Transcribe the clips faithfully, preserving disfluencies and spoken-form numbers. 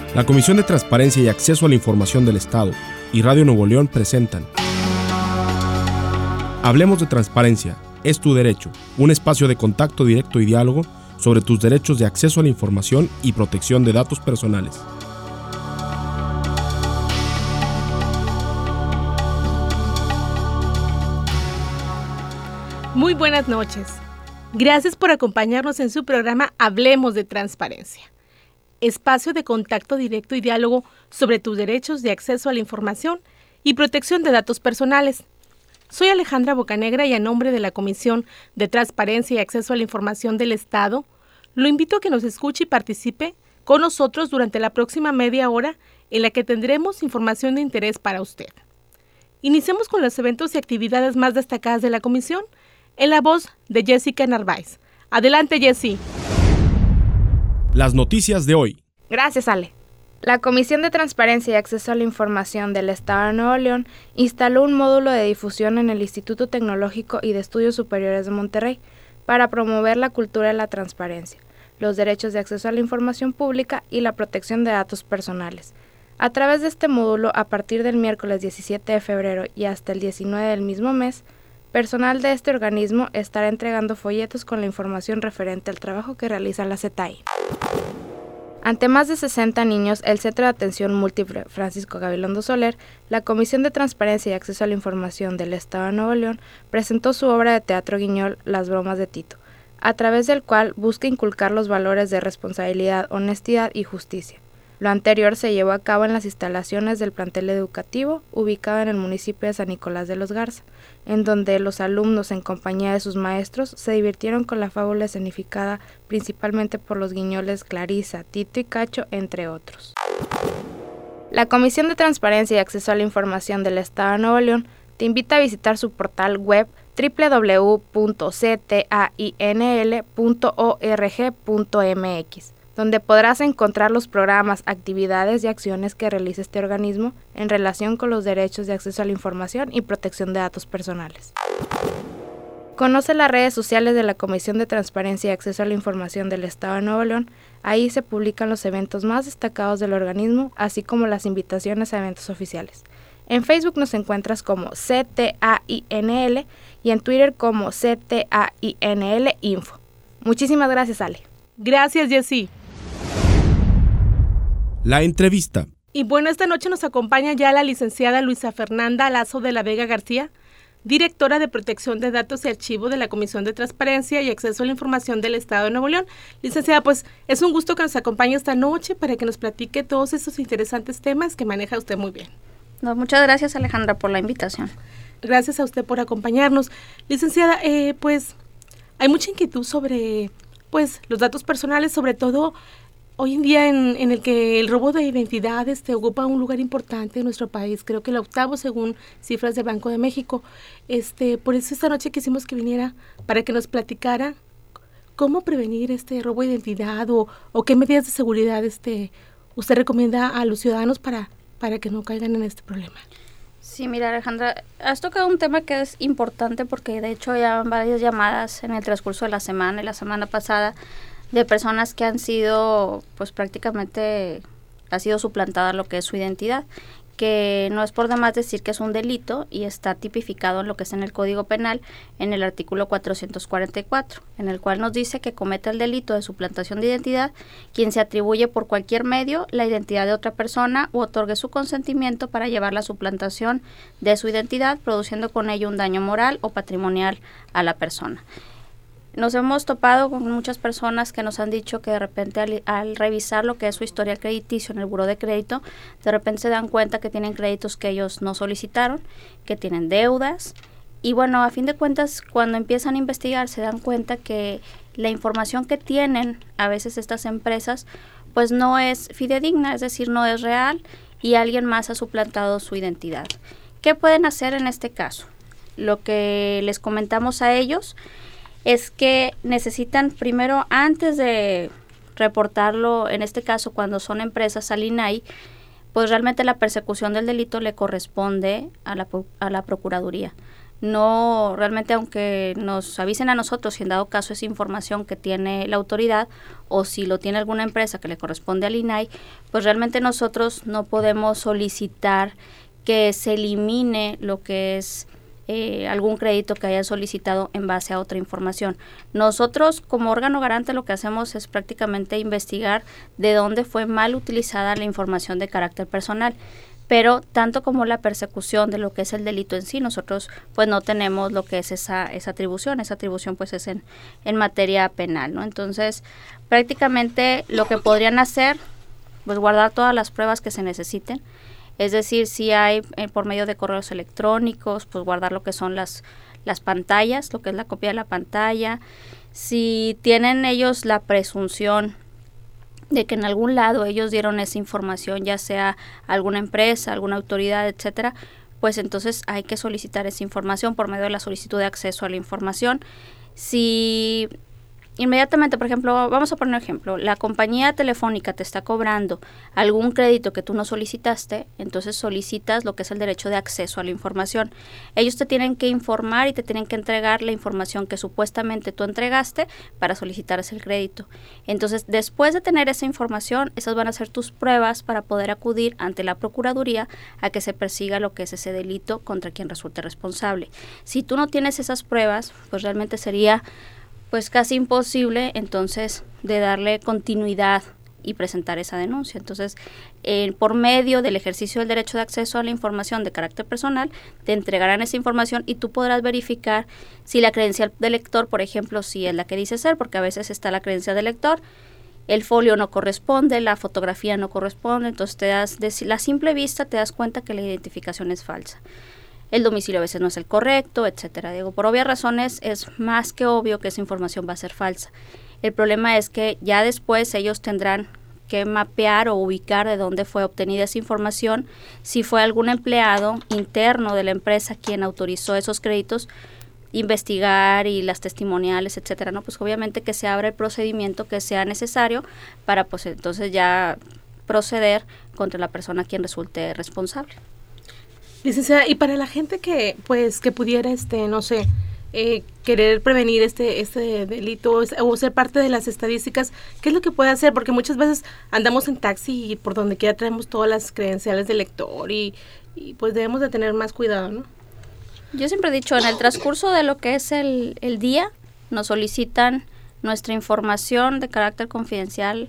La Comisión de Transparencia y Acceso a la Información del Estado y Radio Nuevo León presentan Hablemos de Transparencia, es tu derecho, un espacio de contacto directo y diálogo sobre tus derechos de acceso a la información y protección de datos personales. Muy buenas noches. Gracias por acompañarnos en su programa Hablemos de Transparencia, espacio de contacto directo y diálogo sobre tus derechos de acceso a la información y protección de datos personales. Soy Alejandra Bocanegra y a nombre de la Comisión de Transparencia y Acceso a la Información del Estado, lo invito a que nos escuche y participe con nosotros durante la próxima media hora en la que tendremos información de interés para usted. Iniciemos con los eventos y actividades más destacadas de la Comisión en la voz de Jessica Narváez. Adelante, Jessy. Las noticias de hoy. Gracias, Ale. La Comisión de Transparencia y Acceso a la Información del Estado de Nuevo León instaló un módulo de difusión en el Instituto Tecnológico y de Estudios Superiores de Monterrey para promover la cultura de la transparencia, los derechos de acceso a la información pública y la protección de datos personales. A través de este módulo, a partir del miércoles diecisiete de febrero y hasta el diecinueve del mismo mes, personal de este organismo estará entregando folletos con la información referente al trabajo que realiza la C T A I. Ante más de sesenta niños, el Centro de Atención Múltiple Francisco Gabilondo Soler, la Comisión de Transparencia y Acceso a la Información del Estado de Nuevo León presentó su obra de teatro guiñol Las bromas de Tito, a través del cual busca inculcar los valores de responsabilidad, honestidad y justicia. Lo anterior se llevó a cabo en las instalaciones del plantel educativo, ubicado en el municipio de San Nicolás de los Garza, en donde los alumnos, en compañía de sus maestros, se divirtieron con la fábula escenificada principalmente por los guiñoles Clarisa, Tito y Cacho, entre otros. La Comisión de Transparencia y Acceso a la Información del Estado de Nuevo León te invita a visitar su portal web doble u doble u doble u punto c t a i n l punto org punto m x, donde podrás encontrar los programas, actividades y acciones que realiza este organismo en relación con los derechos de acceso a la información y protección de datos personales. Conoce las redes sociales de la Comisión de Transparencia y Acceso a la Información del Estado de Nuevo León. Ahí se publican los eventos más destacados del organismo, así como las invitaciones a eventos oficiales. En Facebook nos encuentras como C T A I N L y en Twitter como C T A I N L Info. Muchísimas gracias, Ale. Gracias, Jessy. La entrevista. Y bueno, esta noche nos acompaña ya la licenciada Luisa Fernanda Lazo de la Vega García, directora de Protección de Datos y Archivo de la Comisión de Transparencia y Acceso a la Información del Estado de Nuevo León. Licenciada, pues es un gusto que nos acompañe esta noche para que nos platique todos estos interesantes temas que maneja usted muy bien. No, muchas gracias, Alejandra, por la invitación. Gracias a usted por acompañarnos. Licenciada, eh, pues hay mucha inquietud sobre pues los datos personales, sobre todo hoy en día en, en el que el robo de identidad este, ocupa un lugar importante en nuestro país, creo que el octavo según cifras del Banco de México. Este, por eso esta noche quisimos que viniera para que nos platicara cómo prevenir este robo de identidad o, o qué medidas de seguridad este, usted recomienda a los ciudadanos para, para que no caigan en este problema. Sí, mira, Alejandra, has tocado un tema que es importante porque de hecho ya van varias llamadas en el transcurso de la semana y la semana pasada de personas que han sido, pues prácticamente ha sido suplantada lo que es su identidad, que no es por demás decir que es un delito y está tipificado en lo que es en el Código Penal, en el artículo cuatrocientos cuarenta y cuatro, en el cual nos dice que comete el delito de suplantación de identidad quien se atribuye por cualquier medio la identidad de otra persona u otorgue su consentimiento para llevar la suplantación de su identidad, produciendo con ello un daño moral o patrimonial a la persona. Nos hemos topado con muchas personas que nos han dicho que de repente al, al revisar lo que es su historial crediticio en el buró de crédito, de repente se dan cuenta que tienen créditos que ellos no solicitaron, que tienen deudas y bueno, a fin de cuentas cuando empiezan a investigar se dan cuenta que la información que tienen a veces estas empresas pues no es fidedigna, es decir, no es real y alguien más ha suplantado su identidad. ¿Qué pueden hacer en este caso? Lo que les comentamos a ellos es que necesitan primero, antes de reportarlo, en este caso cuando son empresas al I N A I, pues realmente la persecución del delito le corresponde a la, a la Procuraduría. no, realmente aunque nos avisen a nosotros si en dado caso es información que tiene la autoridad o si lo tiene alguna empresa que le corresponde al I N A I, pues realmente nosotros no podemos solicitar que se elimine lo que es eh, algún crédito que hayan solicitado en base a otra información. Nosotros como órgano garante lo que hacemos es prácticamente investigar de dónde fue mal utilizada la información de carácter personal. Pero tanto como la persecución de lo que es el delito en sí, nosotros pues no tenemos lo que es esa esa atribución, esa atribución pues es en, en materia penal, ¿no? Entonces, prácticamente lo que podrían hacer, pues guardar todas las pruebas que se necesiten, es decir, si hay eh, por medio de correos electrónicos, pues guardar lo que son las, las pantallas, lo que es la copia de la pantalla, si tienen ellos la presunción de que en algún lado ellos dieron esa información, ya sea alguna empresa, alguna autoridad, etcétera, pues entonces hay que solicitar esa información por medio de la solicitud de acceso a la información. Si inmediatamente, por ejemplo, vamos a poner un ejemplo, la compañía telefónica te está cobrando algún crédito que tú no solicitaste, entonces solicitas lo que es el derecho de acceso a la información. Ellos te tienen que informar y te tienen que entregar la información que supuestamente tú entregaste para solicitar ese crédito. Entonces, después de tener esa información, esas van a ser tus pruebas para poder acudir ante la Procuraduría a que se persiga lo que es ese delito contra quien resulte responsable. Si tú no tienes esas pruebas, pues realmente sería pues casi imposible entonces de darle continuidad y presentar esa denuncia. Entonces, eh, por medio del ejercicio del derecho de acceso a la información de carácter personal, te entregarán esa información y tú podrás verificar si la credencial del lector, por ejemplo, si es la que dice ser, porque a veces está la credencial del lector, el folio no corresponde, la fotografía no corresponde, entonces te das, de la simple vista te das cuenta que la identificación es falsa. El domicilio a veces no es el correcto, etcétera. Digo, por obvias razones es más que obvio que esa información va a ser falsa. El problema es que ya después ellos tendrán que mapear o ubicar de dónde fue obtenida esa información, si fue algún empleado interno de la empresa quien autorizó esos créditos, investigar y las testimoniales, etcétera, ¿no? Pues obviamente que se abra el procedimiento que sea necesario para pues entonces ya proceder contra la persona quien resulte responsable. Licenciada, y para la gente que pues que pudiera este no sé eh, querer prevenir este este delito o ser parte de las estadísticas, ¿qué es lo que puede hacer? Porque muchas veces andamos en taxi y por donde quiera traemos todas las credenciales del lector y, y pues debemos de tener más cuidado, ¿no? Yo siempre he dicho, en el transcurso de lo que es el, el día, nos solicitan nuestra información de carácter confidencial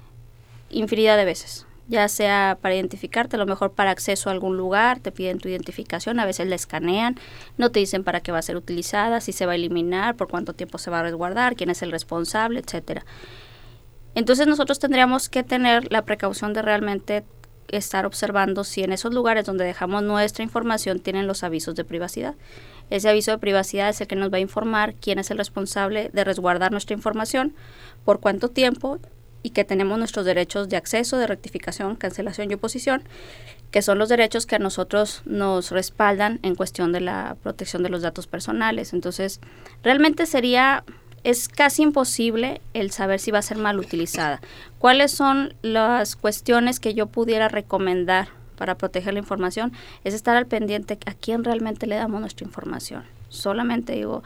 infinidad de veces. Ya sea para identificarte, a lo mejor para acceso a algún lugar, te piden tu identificación, a veces la escanean, no te dicen para qué va a ser utilizada, si se va a eliminar, por cuánto tiempo se va a resguardar, quién es el responsable, etcétera. Entonces nosotros tendríamos que tener la precaución de realmente estar observando si en esos lugares donde dejamos nuestra información tienen los avisos de privacidad. Ese aviso de privacidad es el que nos va a informar quién es el responsable de resguardar nuestra información, por cuánto tiempo, y que tenemos nuestros derechos de acceso, de rectificación, cancelación y oposición, que son los derechos que a nosotros nos respaldan en cuestión de la protección de los datos personales. Entonces, realmente sería, es casi imposible el saber si va a ser mal utilizada. ¿Cuáles son las cuestiones que yo pudiera recomendar para proteger la información? Es estar al pendiente a quién realmente le damos nuestra información. Solamente digo,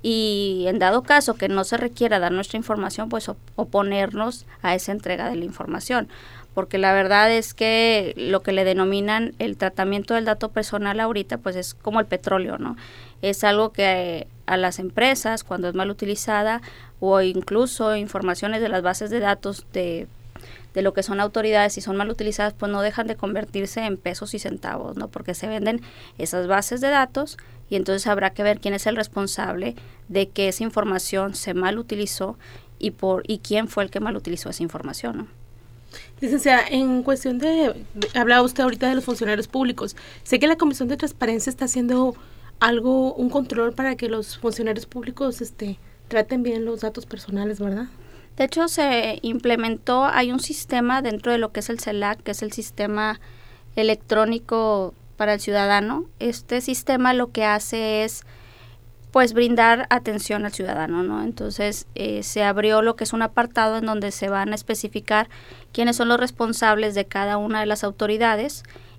y en dado caso que no se requiera dar nuestra información, pues op- oponernos a esa entrega de la información, porque la verdad es que lo que le denominan el tratamiento del dato personal ahorita, pues es como el petróleo, ¿no? Es algo que a las empresas, cuando es mal utilizada, o incluso informaciones de las bases de datos de de lo que son autoridades, si son mal utilizadas, pues no dejan de convertirse en pesos y centavos, ¿no? Porque se venden esas bases de datos y entonces habrá que ver quién es el responsable de que esa información se mal utilizó y por y quién fue el que mal utilizó esa información, ¿no? Licenciada, en cuestión de, de hablaba usted ahorita de los funcionarios públicos. Sé que la Comisión de Transparencia está haciendo algo, un control para que los funcionarios públicos este traten bien los datos personales, ¿verdad? De hecho, se implementó, hay un sistema dentro de lo que es el CELAC, que es el sistema electrónico para el ciudadano. Este sistema lo que hace es, pues, brindar atención al ciudadano, ¿no? Entonces, eh, se abrió lo que es un apartado en donde se van a especificar quiénes son los responsables de cada una de las autoridades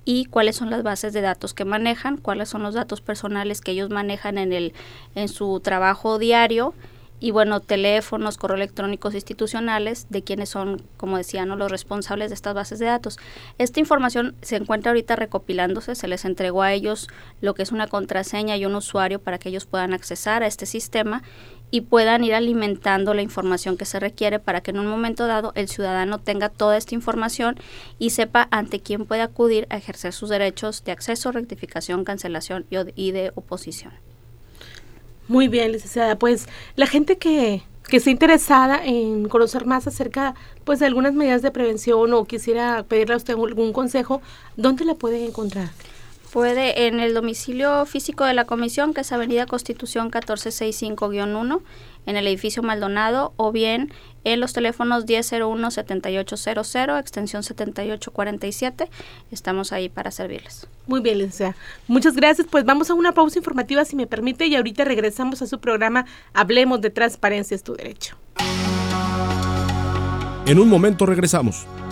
y cuáles son las bases de datos que manejan, cuáles son los datos personales que ellos manejan en el en su trabajo diario, y bueno, teléfonos, correos electrónicos institucionales de quienes son, como decía, ¿no?, los responsables de estas bases de datos. Esta información se encuentra ahorita recopilándose, se les entregó a ellos lo que es una contraseña y un usuario para que ellos puedan accesar a este sistema y puedan ir alimentando la información que se requiere para que en un momento dado el ciudadano tenga toda esta información y sepa ante quién puede acudir a ejercer sus derechos de acceso, rectificación, cancelación y, y de oposición. Muy bien, licenciada. Pues la gente que, que esté interesada en conocer más acerca pues de algunas medidas de prevención o quisiera pedirle a usted algún consejo, ¿dónde la pueden encontrar? Puede en el domicilio físico de la comisión, que es Avenida Constitución catorce sesenta y cinco guion uno, en el edificio Maldonado, o bien en los teléfonos diez cero uno setenta y ocho cero cero, extensión setenta y ocho cuarenta y siete. Estamos ahí para servirles. Muy bien, licenciada. Muchas gracias. Pues vamos a una pausa informativa, si me permite, y ahorita regresamos a su programa Hablemos de Transparencia es tu Derecho. En un momento regresamos.